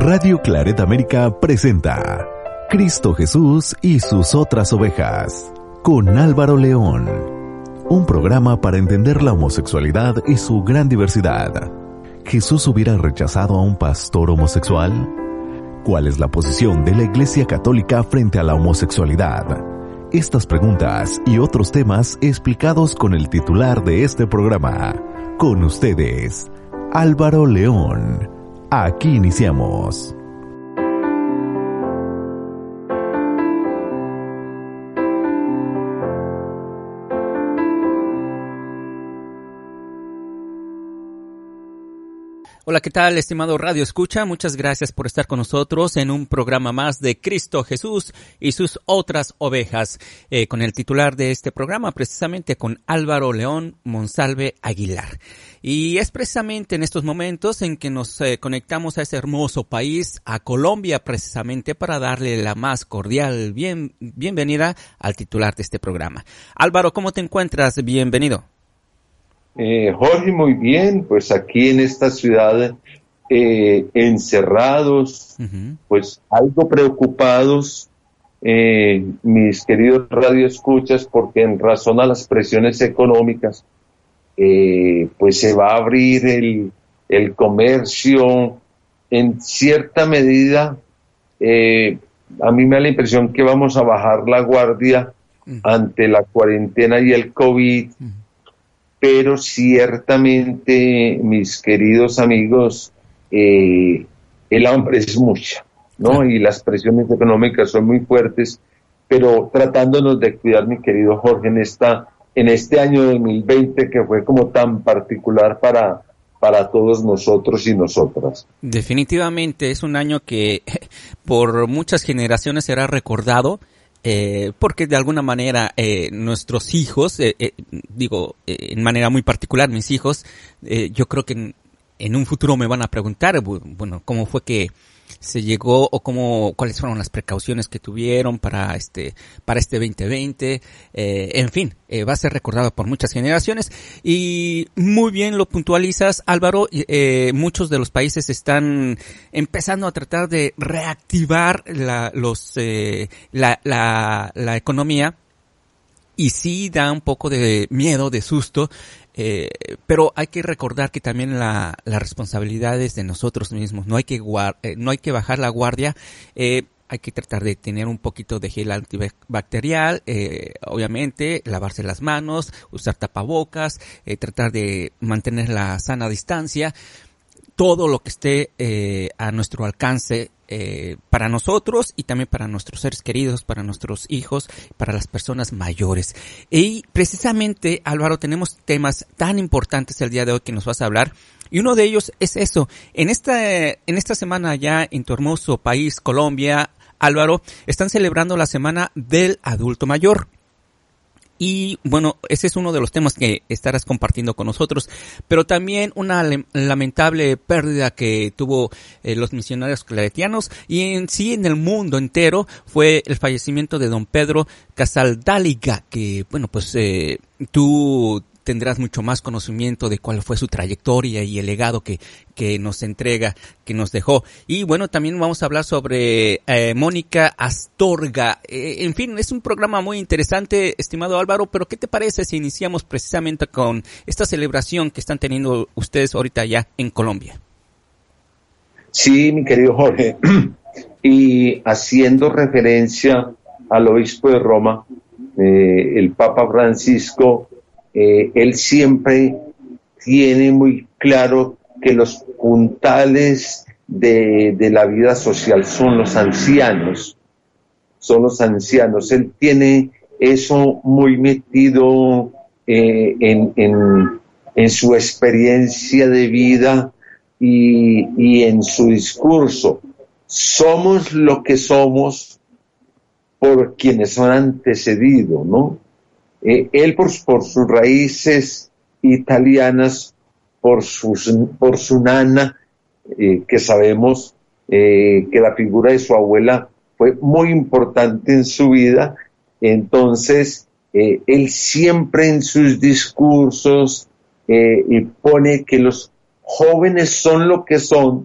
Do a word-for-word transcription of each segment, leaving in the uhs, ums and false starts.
Radio Claret América presenta Cristo Jesús y sus otras ovejas, con Álvaro León. Un programa para entender la homosexualidad y su gran diversidad. ¿Jesús hubiera rechazado a un pastor homosexual? ¿Cuál es la posición de la Iglesia Católica frente a la homosexualidad? Estas preguntas y otros temas explicados con el titular de este programa. Con ustedes, Álvaro León. Aquí iniciamos. Hola, ¿qué tal, estimado Radio Escucha? Muchas gracias por estar con nosotros en un programa más de Cristo Jesús y sus otras ovejas, eh, con el titular de este programa, precisamente con Álvaro León Monsalve Aguilar. Y es precisamente en estos momentos en que nos eh, conectamos a ese hermoso país, a Colombia, precisamente para darle la más cordial bien, bienvenida al titular de este programa. Álvaro, ¿cómo te encuentras? Bienvenido. Eh, Jorge, muy bien, pues aquí en esta ciudad eh, encerrados, uh-huh. pues algo preocupados, eh, mis queridos radioescuchas, porque en razón a las presiones económicas, eh, pues se va a abrir el, el comercio en cierta medida. Eh, a mí me da la impresión que vamos a bajar la guardia uh-huh. ante la cuarentena y el COVID. Uh-huh. Pero ciertamente, mis queridos amigos, eh, el hambre es mucha, ¿no? Y las presiones económicas son muy fuertes, pero tratándonos de cuidar, mi querido Jorge, en esta, en este año dos mil veinte que fue como tan particular para, para todos nosotros y nosotras. Definitivamente es un año que por muchas generaciones será recordado. Eh, porque de alguna manera eh, nuestros hijos, eh, eh, digo, eh, en manera muy particular mis hijos, eh, yo creo que en, en un futuro me van a preguntar, bueno, cómo fue que se llegó o cómo, cuáles fueron las precauciones que tuvieron para este, para este veinte veinte, eh, en fin, eh, va a ser recordado por muchas generaciones y muy bien lo puntualizas, Álvaro, eh, muchos de los países están empezando a tratar de reactivar la, los, eh, la, la, la economía. Y sí da un poco de miedo, de susto, eh, pero hay que recordar que también la, la responsabilidad es de nosotros mismos. No hay que guard, eh, no hay que bajar la guardia. Eh, hay que tratar de tener un poquito de gel antibacterial, eh, obviamente, lavarse las manos, usar tapabocas, eh, tratar de mantener la sana distancia. Todo lo que esté eh, a nuestro alcance eh, para nosotros y también para nuestros seres queridos, para nuestros hijos, para las personas mayores. Y precisamente, Álvaro, tenemos temas tan importantes el día de hoy que nos vas a hablar. Y uno de ellos es eso. En esta, en esta semana ya en tu hermoso país, Colombia, Álvaro, están celebrando la Semana del Adulto Mayor. Y bueno, ese es uno de los temas que estarás compartiendo con nosotros, pero también una le- lamentable pérdida que tuvo eh, los misioneros claretianos y en sí en el mundo entero fue el fallecimiento de don Pedro Casaldáliga, que bueno, pues eh, tú tendrás mucho más conocimiento de cuál fue su trayectoria y el legado que, que nos entrega, que nos dejó. Y bueno, también vamos a hablar sobre eh, Mónica Astorga. Eh, en fin, es un programa muy interesante, estimado Álvaro, pero ¿qué te parece si iniciamos precisamente con esta celebración que están teniendo ustedes ahorita ya en Colombia? Sí, mi querido Jorge, y haciendo referencia al obispo de Roma, eh, el Papa Francisco, Eh, él siempre tiene muy claro que los puntales de, de la vida social son los ancianos, son los ancianos. Él tiene eso muy metido eh, en, en, en su experiencia de vida y, y en su discurso. Somos lo que somos por quienes han antecedido, ¿no? Eh, él por, por sus raíces italianas, por, sus, por su nana, eh, que sabemos eh, que la figura de su abuela fue muy importante en su vida, entonces eh, él siempre en sus discursos eh, y pone que los jóvenes son lo que son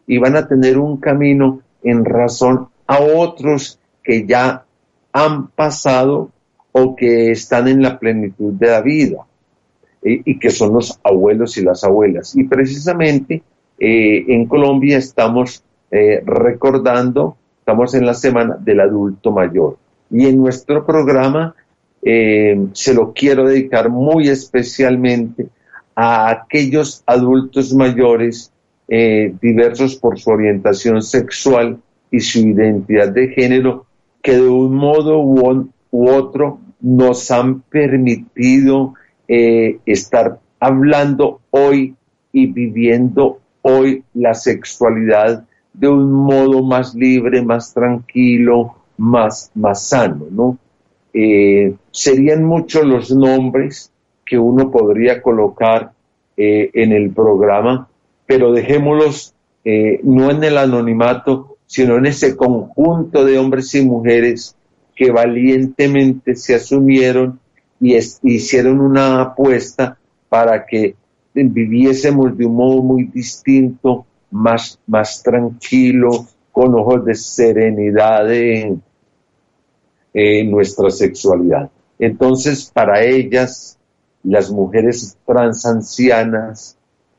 y van a tener un camino en razón a otros que ya han pasado o que están en la plenitud de la vida, eh, y que son los abuelos y las abuelas. Y precisamente eh, en Colombia estamos eh, recordando, estamos en la semana del adulto mayor. Y en nuestro programa eh, se lo quiero dedicar muy especialmente a aquellos adultos mayores eh, diversos por su orientación sexual y su identidad de género, que de un modo u, u otro nos han permitido eh, estar hablando hoy y viviendo hoy la sexualidad de un modo más libre, más tranquilo, más, más sano, ¿no? Eh, serían muchos los nombres que uno podría colocar eh, en el programa, pero dejémoslos eh, no en el anonimato, sino en ese conjunto de hombres y mujeres que valientemente se asumieron y es, hicieron una apuesta para que viviésemos de un modo muy distinto, más, más tranquilo, con ojos de serenidad en, en nuestra sexualidad. Entonces, para ellas, las mujeres transancianas,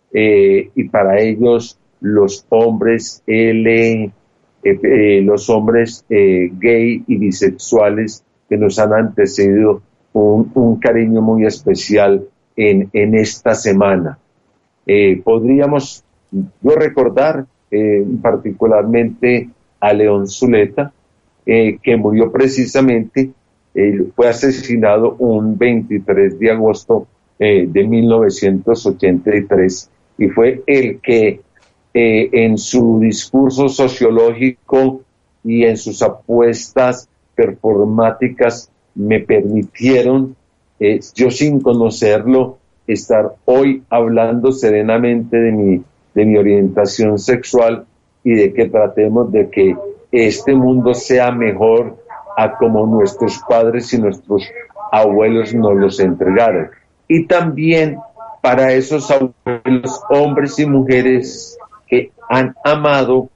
eh, y para ellos, los hombres L, eh, eh, los hombres eh, gay y bisexuales que nos han antecedido, un, un cariño muy especial en, en esta semana. Eh, podríamos yo recordar eh, particularmente a León Zuleta, eh, que murió precisamente, eh, fue asesinado un veintitrés de agosto eh, de mil novecientos ochenta y tres, y fue el que eh, en su discurso sociológico y en sus apuestas performáticas me permitieron, eh, yo sin conocerlo, estar hoy hablando serenamente de mi, de mi orientación sexual y de que tratemos de que este mundo sea mejor a como nuestros padres y nuestros abuelos nos los entregaron. Y también para esos abuelos, hombres y mujeres que han amado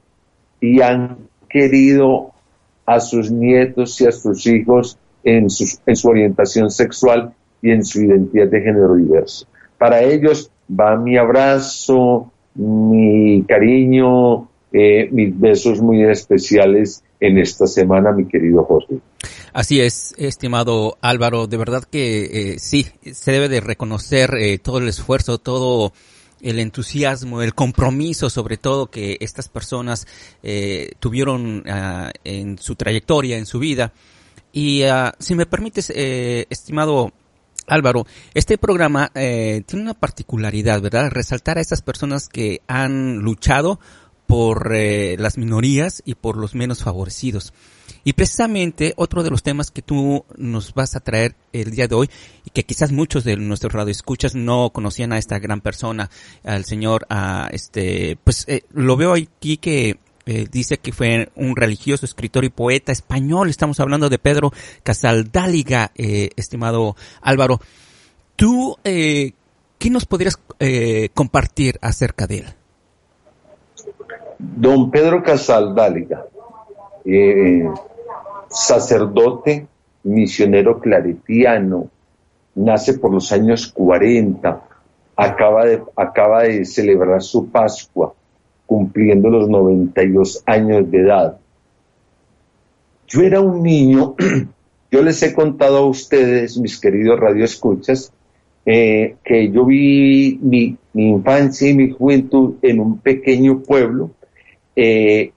y han querido a sus nietos y a sus hijos en, sus, en su orientación sexual y en su identidad de género diverso. Para ellos va mi abrazo, mi cariño, eh, mis besos muy especiales en esta semana, mi querido José. Así es, estimado Álvaro, de verdad que eh, sí, se debe de reconocer eh, todo el esfuerzo, todo el entusiasmo, el compromiso sobre todo que estas personas eh, tuvieron uh, en su trayectoria, en su vida. Y uh, si me permites, eh, estimado Álvaro, este programa eh, tiene una particularidad, ¿verdad? Resaltar a estas personas que han luchado por eh, las minorías y por los menos favorecidos. Y precisamente otro de los temas que tú nos vas a traer el día de hoy, y que quizás muchos de nuestros radioescuchas no conocían a esta gran persona, al señor, a este, pues eh, lo veo aquí que Eh, dice que fue un religioso, escritor y poeta español. Estamos hablando de Pedro Casaldáliga, eh, estimado Álvaro. ¿Tú eh, qué nos podrías eh, compartir acerca de él? Don Pedro Casaldáliga, eh, sacerdote, misionero claretiano, nace por los años cuarenta, acaba de, acaba de celebrar su Pascua, cumpliendo los noventa y dos años de edad. Yo era un niño, yo les he contado a ustedes, mis queridos radioescuchas, eh, que yo vi mi, mi infancia y mi juventud en un pequeño pueblo, eh,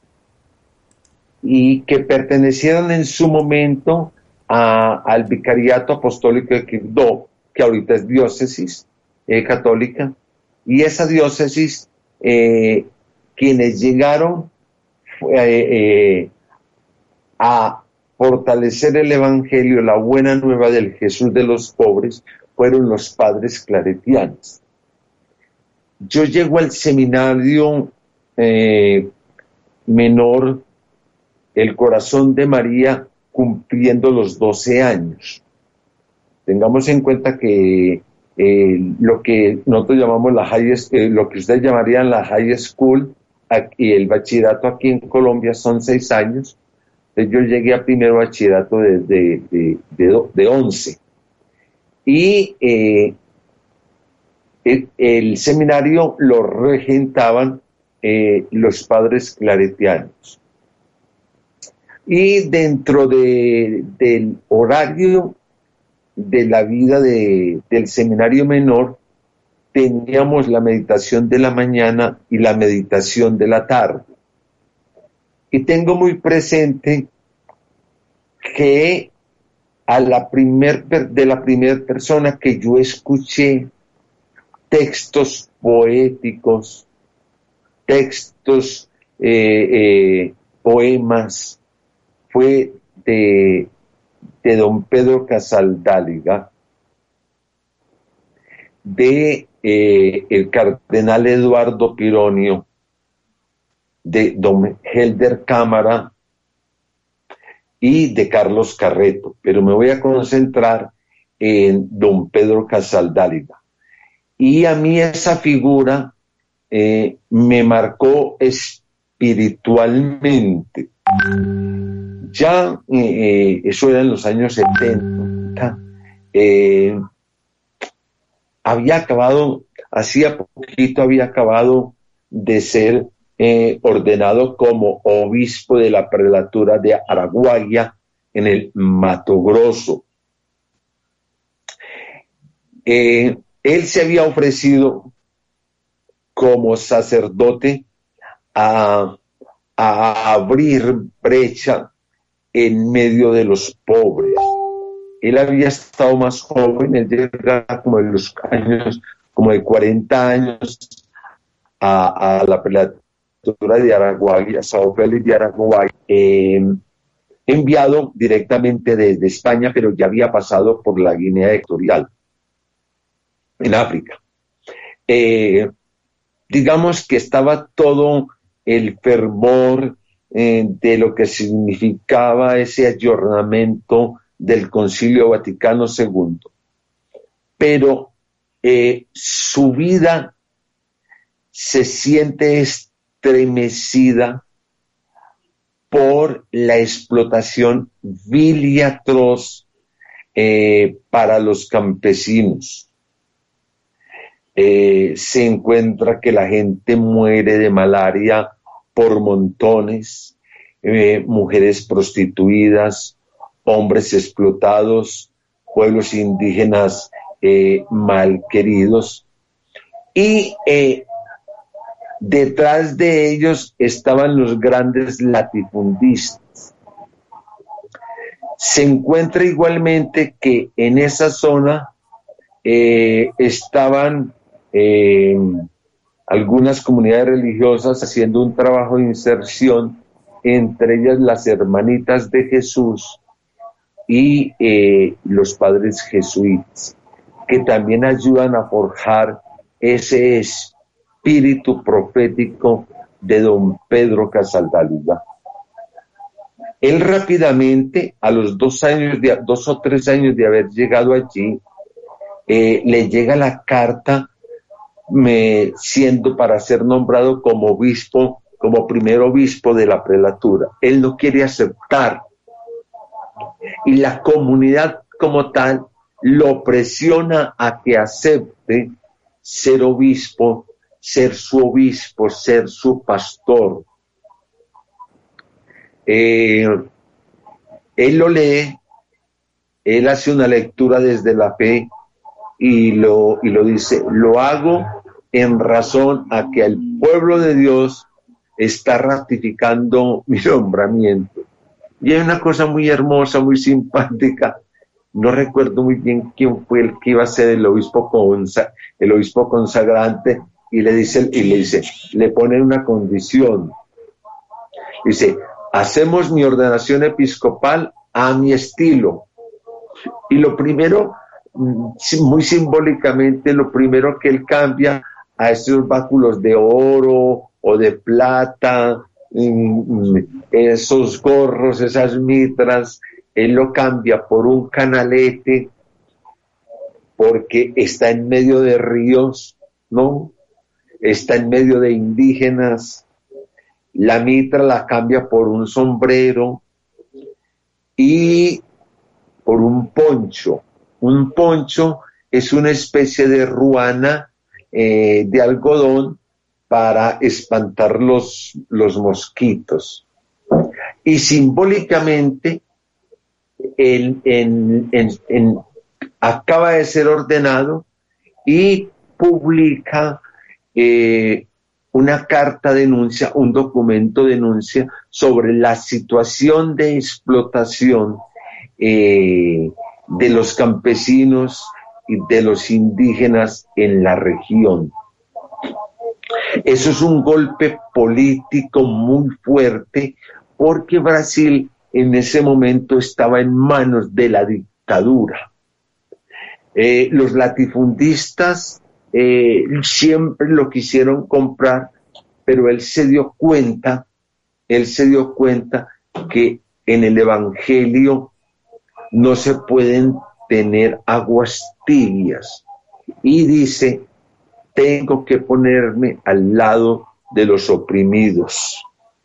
y que pertenecieron en su momento a, al Vicariato Apostólico de Quibdó, que ahorita es diócesis eh, católica, y esa diócesis, Eh, quienes llegaron eh, eh, a fortalecer el Evangelio, la buena nueva del Jesús de los pobres, fueron los padres claretianos. Yo llego al seminario eh, menor, el Corazón de María, cumpliendo los doce años. Tengamos en cuenta que Eh, lo que nosotros llamamos la high, eh, lo que ustedes llamarían la high school, aquí, el bachillerato aquí en Colombia son seis años. Entonces yo llegué a primero bachillerato de, de, de, de, de once. Y eh, el, el seminario lo regentaban eh, los padres claretianos. Y dentro de, del horario de la vida de, del seminario menor, teníamos la meditación de la mañana y la meditación de la tarde. Y tengo muy presente que a la primer, de la primera persona que yo escuché textos poéticos, textos, eh, eh, poemas, fue de, de don Pedro Casaldáliga, de eh, el cardenal Eduardo Pironio, de don Helder Cámara y de Carlos Carreto, pero me voy a concentrar en don Pedro Casaldáliga. Y a mí esa figura eh, me marcó espiritualmente. Ya, eh, eso era en los años setenta, eh, había acabado, hacía poquito había acabado de ser eh, ordenado como obispo de la prelatura de Araguaia en el Mato Grosso. Eh, él se había ofrecido como sacerdote a, a abrir brecha en medio de los pobres. Él había estado más joven, él llegaba como de los años, como de cuarenta años a, a la prelatura de Araguaia, Sao Félix de Araguaia, eh, enviado directamente desde España, pero ya había pasado por la Guinea Ecuatorial, en África. Eh, digamos que estaba todo el fervor eh, de lo que significaba ese ayornamiento del Concilio Vaticano segundo, pero eh, su vida se siente estremecida por la explotación vil y atroz eh, para los campesinos. Eh, se encuentra que la gente muere de malaria por montones, eh, mujeres prostituidas, hombres explotados, pueblos indígenas eh, mal queridos, y eh, detrás de ellos estaban los grandes latifundistas. Se encuentra igualmente que en esa zona eh, estaban eh, algunas comunidades religiosas haciendo un trabajo de inserción, entre ellas las Hermanitas de Jesús y eh, los padres jesuitas, que también ayudan a forjar ese espíritu profético de don Pedro Casaldáliga. Él rápidamente, a los dos años, de, dos o tres años de haber llegado allí, eh, le llega la carta me, siendo para ser nombrado como obispo, como primer obispo de la prelatura. Él no quiere aceptar, y la comunidad como tal lo presiona a que acepte ser obispo, ser su obispo, ser su pastor. Eh, él lo lee, él hace una lectura desde la fe y lo, y lo dice: lo hago en razón a que el pueblo de Dios está ratificando mi nombramiento. Y hay una cosa muy hermosa, muy simpática. No recuerdo muy bien quién fue el que iba a ser el obispo consa, el obispo consagrante, y le dice, y le dice, le pone una condición. Dice: hacemos mi ordenación episcopal a mi estilo. Y lo primero, muy simbólicamente, lo primero que él cambia a esos báculos de oro o de plata, esos gorros, esas mitras, él lo cambia por un canalete, porque está en medio de ríos, ¿no? Está en medio de indígenas, la mitra la cambia por un sombrero y por un poncho. Un poncho es una especie de ruana eh, de algodón para espantar los, los mosquitos. Y simbólicamente, el, en, en, en, acaba de ser ordenado y publica eh, una carta denuncia, un documento denuncia sobre la situación de explotación eh, de los campesinos y de los indígenas en la región. Eso es un golpe político muy fuerte porque Brasil en ese momento estaba en manos de la dictadura. Eh, los latifundistas eh, siempre lo quisieron comprar, pero él se dio cuenta, él se dio cuenta que en el Evangelio no se pueden tener aguas tibias. Y dice, tengo que ponerme al lado de los oprimidos.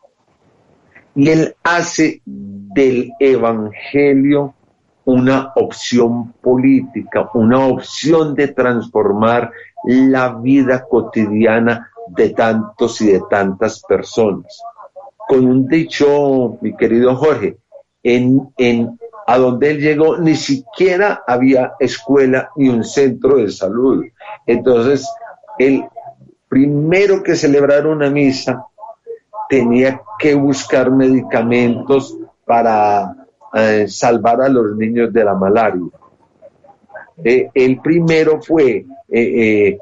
Y él hace del Evangelio una opción política, una opción de transformar la vida cotidiana de tantos y de tantas personas. Con un dicho, mi querido Jorge, en, en a donde él llegó ni siquiera había escuela ni un centro de salud. Entonces, el primero que celebrar una misa tenía que buscar medicamentos para eh, salvar a los niños de la malaria. Eh, el primero fue eh, eh,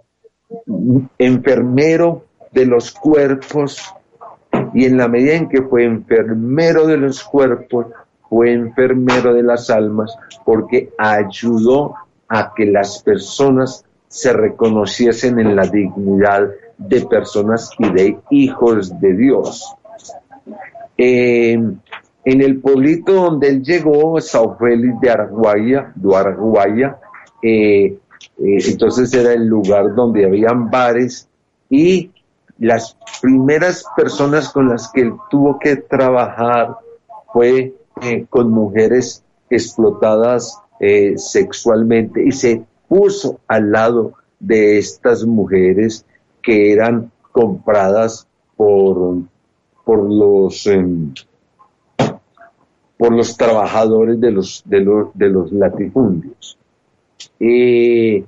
enfermero de los cuerpos, y en la medida en que fue enfermero de los cuerpos, fue enfermero de las almas, porque ayudó a que las personas se reconociesen en la dignidad de personas y de hijos de Dios. Eh, en el pueblito donde él llegó, Sao Félix de Araguaia, de Araguaia eh, eh, entonces era el lugar donde habían bares, y las primeras personas con las que él tuvo que trabajar fue eh, con mujeres explotadas eh, sexualmente, y se puso al lado de estas mujeres que eran compradas por, por los eh, por los trabajadores de los de los, de los latifundios. Eh,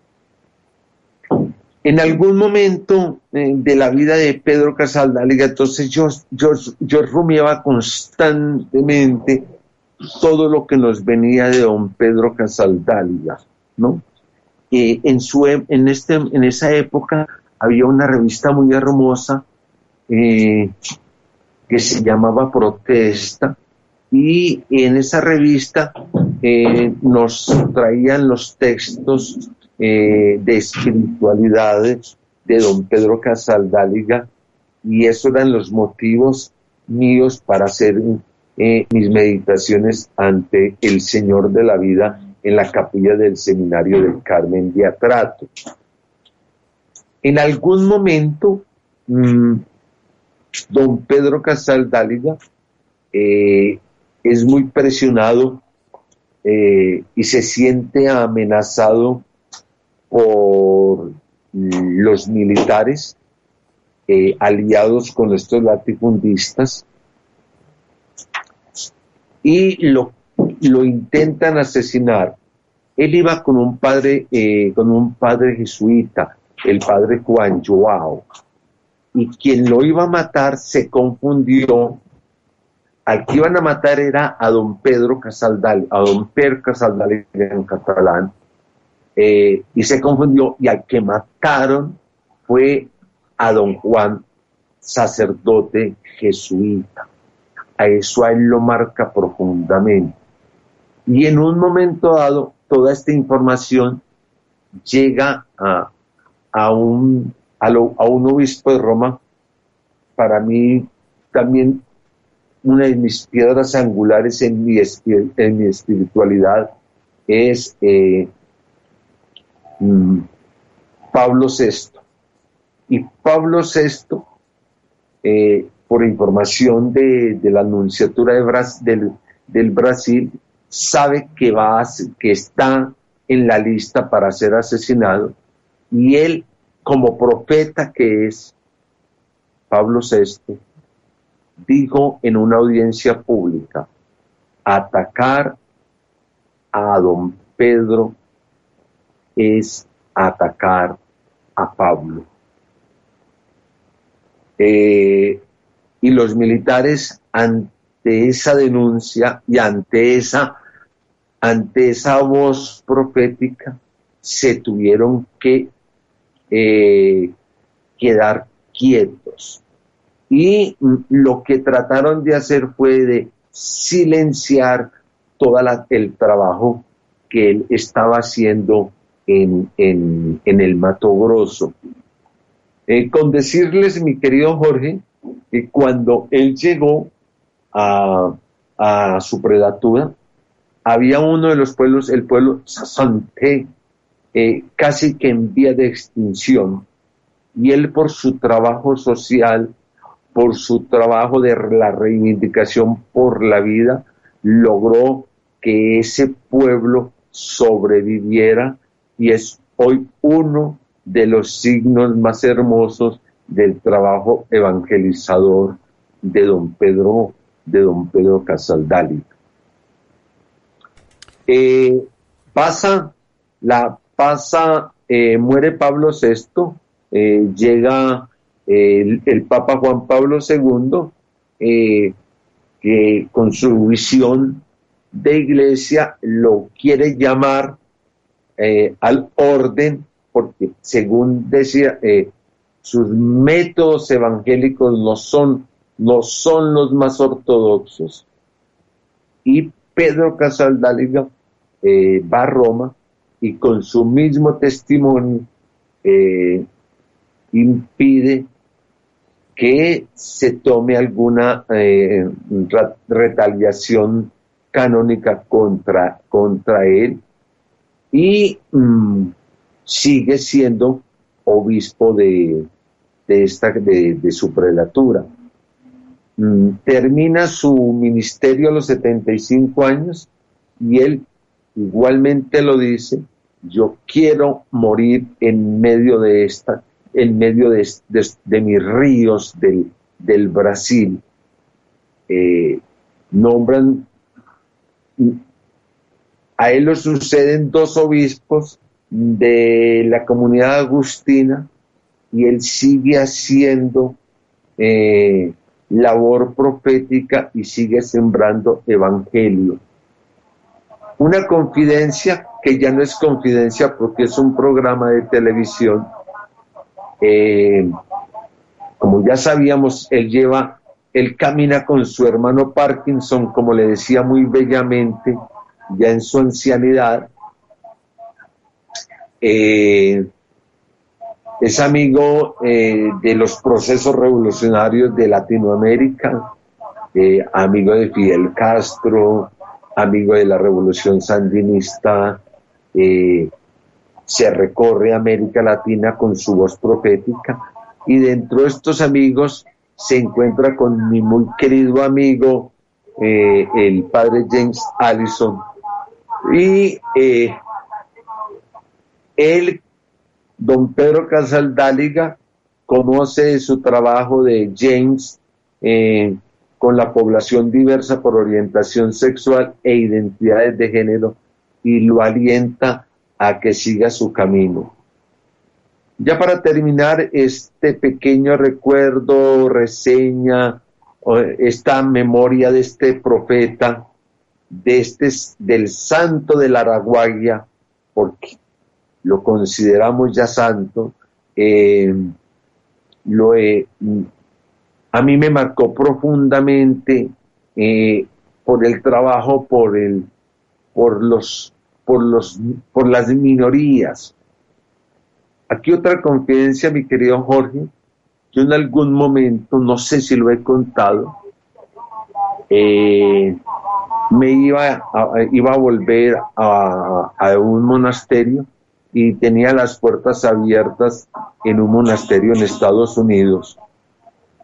en algún momento eh, de la vida de Pedro Casaldáliga, entonces yo, yo, yo rumiaba constantemente todo lo que nos venía de don Pedro Casaldáliga, ¿no? Eh, en, su, en, este, en esa época había una revista muy hermosa eh, que se llamaba Protesta, y en esa revista eh, nos traían los textos eh, de espiritualidades de don Pedro Casaldáliga, y esos eran los motivos míos para hacer eh, mis meditaciones ante el Señor de la vida en la capilla del Seminario del Carmen de Atrato. En algún momento, mmm, don Pedro Casaldáliga eh, es muy presionado eh, y se siente amenazado por los militares eh, aliados con estos latifundistas, y lo, lo intentan asesinar. Él iba con un padre, eh, con un padre jesuita, el padre Juan Joao, y quien lo iba a matar se confundió. Al que iban a matar era a don Pedro Casaldáliga, a don Pedro Casaldáliga en catalán, eh, y se confundió, y al que mataron fue a don Juan, sacerdote jesuita. A eso a él lo marca profundamente. Y en un momento dado, toda esta información llega a, a, un, a, lo, a un obispo de Roma. Para mí también una de mis piedras angulares en mi, en mi espiritualidad es eh, mm, Pablo sexto. Y Pablo sexto eh, por información de, de la Nunciatura de Bras, del, del Brasil, sabe que, va a, que está en la lista para ser asesinado, y él, como profeta que es, Pablo sexto, dijo en una audiencia pública: atacar a don Pedro es atacar a Pablo. Eh, y los militares, ante esa denuncia y ante esa, ante esa voz profética, se tuvieron que eh, quedar quietos. Y lo que trataron de hacer fue de silenciar todo el trabajo que él estaba haciendo en, en, en el Mato Grosso. Eh, con decirles, mi querido Jorge, que cuando él llegó a, a su prelatura, había uno de los pueblos, el pueblo Sasanté, eh, casi que en vía de extinción, y él, por su trabajo social, por su trabajo de la reivindicación por la vida, logró que ese pueblo sobreviviera, y es hoy uno de los signos más hermosos del trabajo evangelizador de don Pedro, de don Pedro Casaldáliga. Eh, pasa, la pasa, eh, muere Pablo sexto, eh, llega eh, el, el Papa Juan Pablo segundo, eh, que con su visión de iglesia lo quiere llamar eh, al orden, porque según decía, eh, sus métodos evangélicos no son, no son los más ortodoxos. Y Pedro Casaldáliga eh, va a Roma y con su mismo testimonio eh, impide que se tome alguna eh, retaliación canónica contra, contra él, y mmm, sigue siendo obispo de, de, esta, de, de su prelatura. Mm, termina su ministerio a los setenta y cinco años, y él igualmente lo dice: yo quiero morir en medio de esta, en medio de, de, de mis ríos del, del Brasil. Eh, nombran, a él lo suceden dos obispos de la comunidad agustina, y él sigue haciendo eh, labor profética y sigue sembrando evangelio. Una confidencia que ya no es confidencia porque es un programa de televisión. Eh, como ya sabíamos, él lleva, él camina con su hermano Parkinson, como le decía muy bellamente, ya en su ancianidad. Eh, es amigo eh, de los procesos revolucionarios de Latinoamérica, eh, amigo de Fidel Castro, amigo de la revolución sandinista, eh, se recorre América Latina con su voz profética, y dentro de estos amigos se encuentra con mi muy querido amigo, eh, el padre James Allison, y eh, él, don Pedro Casaldáliga, conoce su trabajo de James eh, con la población diversa por orientación sexual e identidades de género, y lo alienta a que siga su camino. Ya para terminar este pequeño recuerdo, reseña, esta memoria de este profeta, de este, del santo de la Araguaia, porque lo consideramos ya santo, eh, lo he, a mí me marcó profundamente eh, por el trabajo por el, por los, por los, por las minorías. Aquí otra confidencia, mi querido Jorge. Yo en algún momento, no sé si lo he contado, eh, me iba a, iba a volver a, a un monasterio, y tenía las puertas abiertas en un monasterio en Estados Unidos.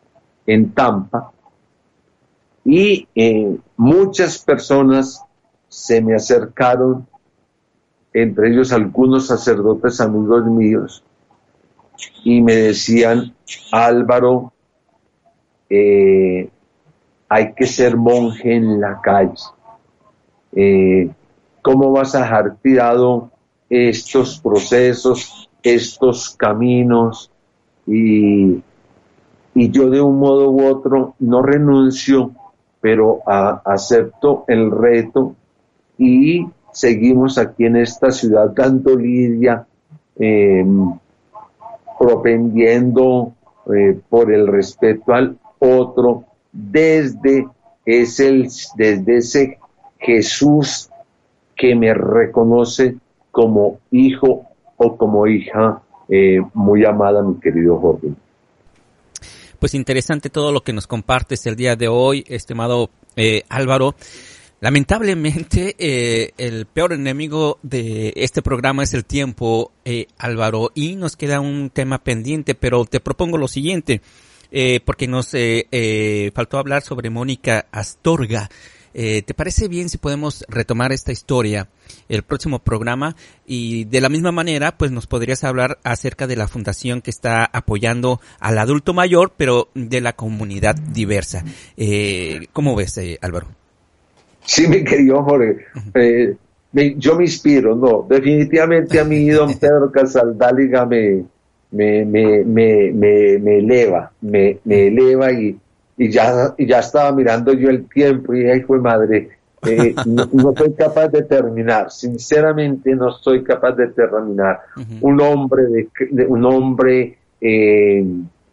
en Tampa, y eh, muchas personas se me acercaron, entre ellos algunos sacerdotes amigos míos, y me decían: Álvaro, eh, hay que ser monje en la calle. Eh, ¿Cómo vas a dejar tirado estos procesos, estos caminos? Y, y yo de un modo u otro no renuncio, pero a, acepto el reto y seguimos aquí en esta ciudad dando lidia, eh, propendiendo eh, por el respeto al otro desde ese, desde ese Jesús que me reconoce como hijo o como hija eh, muy amada, mi querido Jorge. Pues interesante todo lo que nos compartes el día de hoy, estimado eh, Álvaro. Lamentablemente, eh, el peor enemigo de este programa es el tiempo, eh, Álvaro, y nos queda un tema pendiente, pero te propongo lo siguiente, eh, porque nos eh, eh, faltó hablar sobre Mónica Astorga. Eh, ¿Te parece bien si podemos retomar esta historia el próximo programa? Y de la misma manera, pues nos podrías hablar acerca de la fundación que está apoyando al adulto mayor, pero de la comunidad diversa. Eh, ¿Cómo ves, eh, Álvaro? Sí, mi querido Jorge, eh, me, yo me inspiro, no, definitivamente a mí don Pedro Casaldáliga me, me, me, me, me, me eleva, me, me eleva y Y ya, y ya estaba mirando yo el tiempo y dije: ay, fue madre, eh, no, no soy capaz de terminar, sinceramente no soy capaz de terminar. Uh-huh. Un hombre, de, de un hombre eh,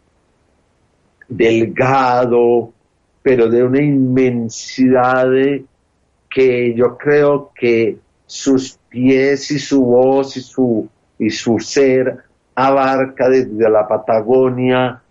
delgado, pero de una inmensidad de, que yo creo que sus pies y su voz y su, y su ser abarca desde la Patagonia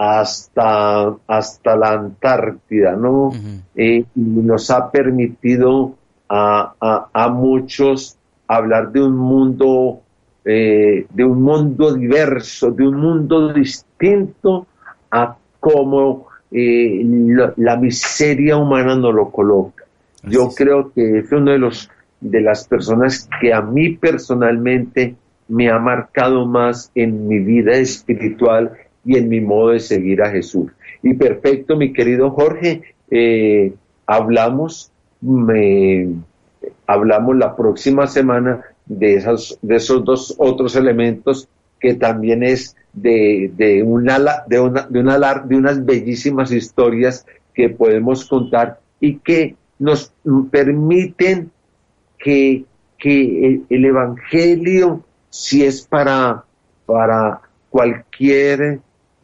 hasta hasta la Antártida, ¿no? Uh-huh. Eh, y nos ha permitido a, a, a muchos hablar de un mundo eh, de un mundo diverso, de un mundo distinto a cómo eh, la, la miseria humana nos lo coloca. Así Yo es. creo que es uno de los de las personas que a mí personalmente me ha marcado más en mi vida espiritual y en mi modo de seguir a Jesús. Y perfecto, mi querido Jorge, eh, hablamos, me, hablamos la próxima semana de esos, de esos dos otros elementos que también es de, de una, de una, de una, de unas bellísimas historias que podemos contar y que nos permiten que, que el, el evangelio, si es para, para cualquier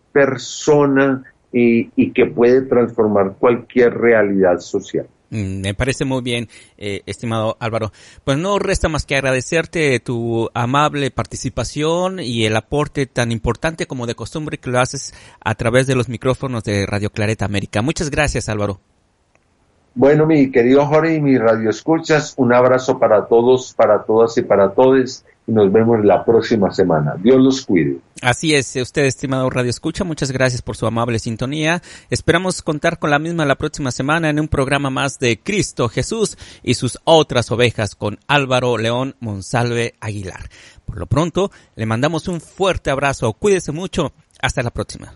persona y, y que puede transformar cualquier realidad social. Me parece muy bien, eh, estimado Álvaro. Pues no resta más que agradecerte tu amable participación y el aporte tan importante como de costumbre que lo haces a través de los micrófonos de Radio Clareta América. Muchas gracias, Álvaro. Bueno, mi querido Jorge y mis radioescuchas, un abrazo para todos, para todas y para todos. Y nos vemos la próxima semana. Dios los cuide. Así es, usted, estimado Radio Escucha, muchas gracias por su amable sintonía. Esperamos contar con la misma la próxima semana en un programa más de Cristo Jesús y sus otras ovejas con Álvaro León Monsalve Aguilar. Por lo pronto, le mandamos un fuerte abrazo. Cuídese mucho. Hasta la próxima.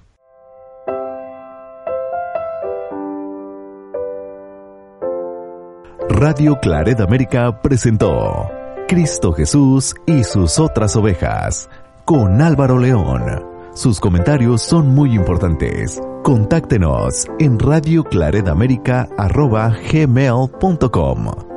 Radio Claret América presentó Cristo Jesús y sus otras ovejas, con Álvaro León. Sus comentarios son muy importantes. Contáctenos en radio claret america arroba gmail punto com.